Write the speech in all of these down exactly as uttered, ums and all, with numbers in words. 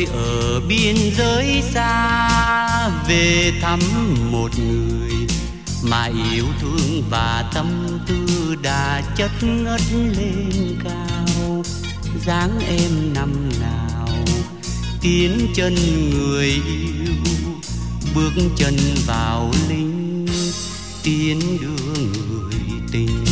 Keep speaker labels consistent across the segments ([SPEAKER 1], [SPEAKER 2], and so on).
[SPEAKER 1] tôi ở biên giới xa về thăm một người mà yêu thương và tâm tư đã chất ngất lên cao. Dáng em năm nào tiến chân người yêu, bước chân vào linh tiến đưa người tình.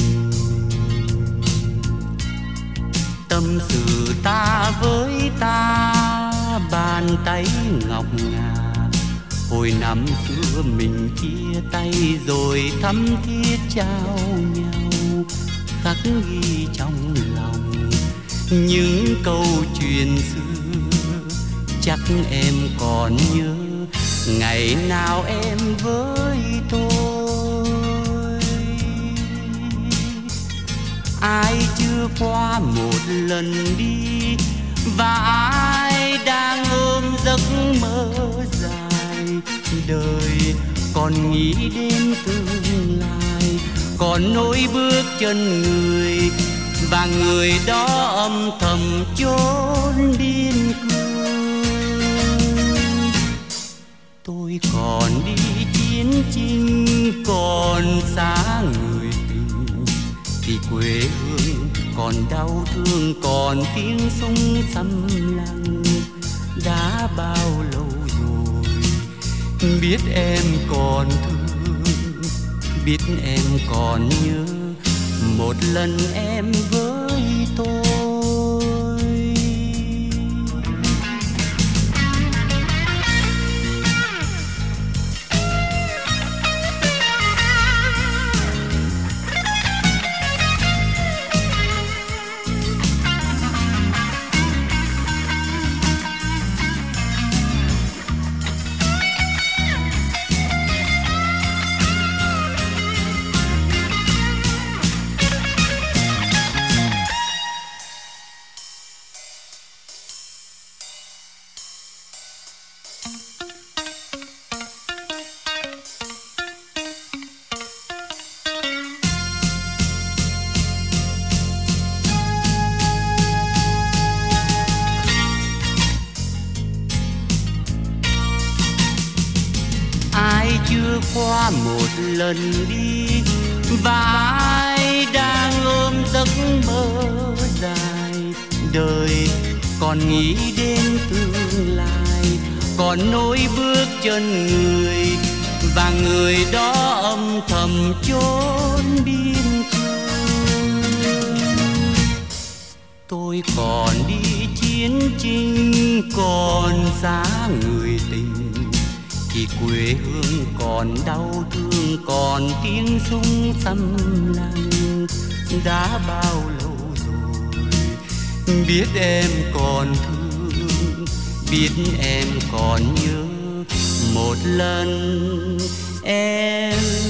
[SPEAKER 1] Tâm sự ta với ta bàn tay ngọc ngà, hồi năm xưa mình chia tay rồi thắm thiết trao nhau, khắc ghi trong lòng những câu chuyện xưa. Chắc em còn nhớ ngày nào em với tôi. Ai chưa qua một lần đi và ai đang ôm giấc mơ dài. Đời còn nghĩ đến tương lai, còn nỗi bước chân người và người đó âm thầm chốn biên cương. Tôi còn đi chiến tranh, còn xa người tình, thì quê hương còn đau thương, còn tiếng súng xăm lặng. Đã bao lâu rồi biết em còn thương, biết em còn nhớ một lần em với tôi. Chưa qua một lần đi và ai đang ôm giấc mơ dài. Đời còn nghĩ đến tương lai, còn nối bước chân người và người đó âm thầm chốn biên cương. Tôi còn đi chiến tranh, còn xa người tình, thì quê hương còn đau thương, còn tiếng súng xăm lặng. Đã bao lâu rồi biết em còn thương, biết em còn nhớ một lần em